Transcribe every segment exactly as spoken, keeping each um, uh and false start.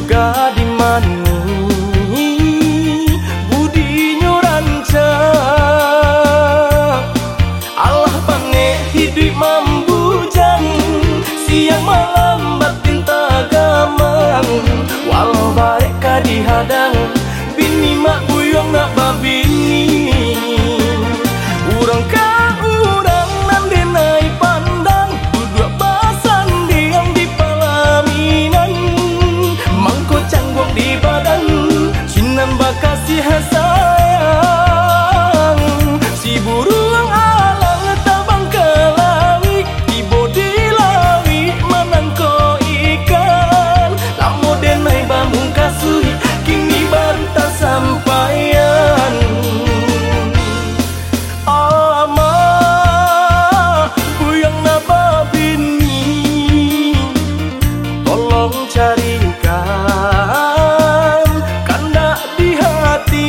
juga di mani budi nyurancang Allah pange hidup mambujang siang malam batin tagamang walau baik ka dihadang bini mak buyong nak babini urang ka urang nan denai pandang duduk basan diam di palaminan mangko canggung di badan cinan bakasih sayang si burung alang tabang ke langit ibo di langit manangko ikan lamo denai bambung kasui kini baru tak sampaian ama buyang na babini tolong carikan kanda di hati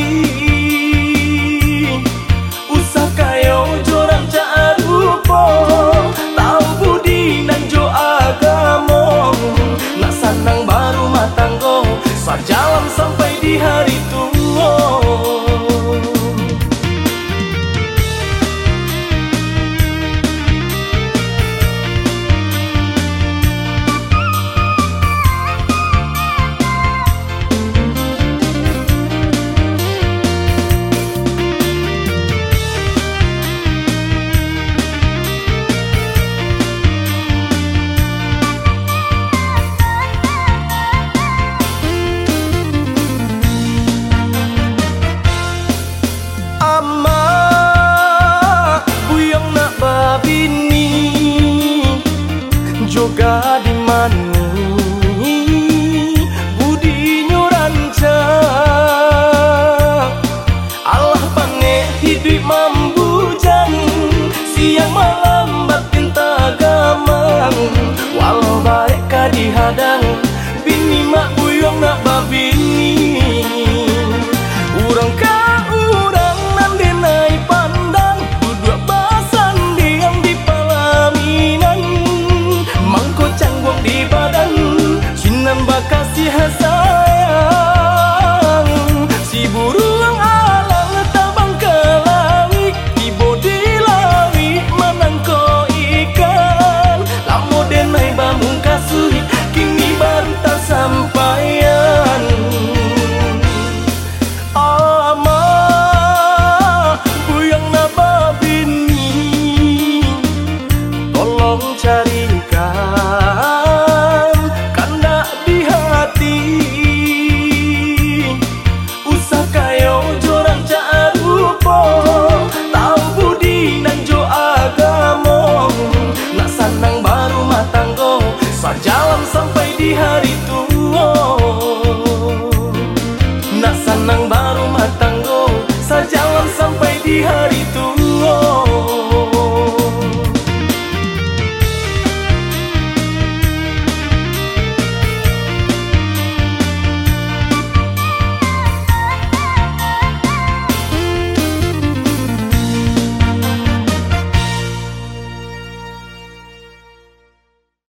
usah kayo jorang carupo tahu budi nan jo agamo nak sanang baru matanggo sajalan sampai di hari tua. Juga di mani budi nyurancang Allah pange hidup mambujang siang malam batin tagamang walau baik ka dihadang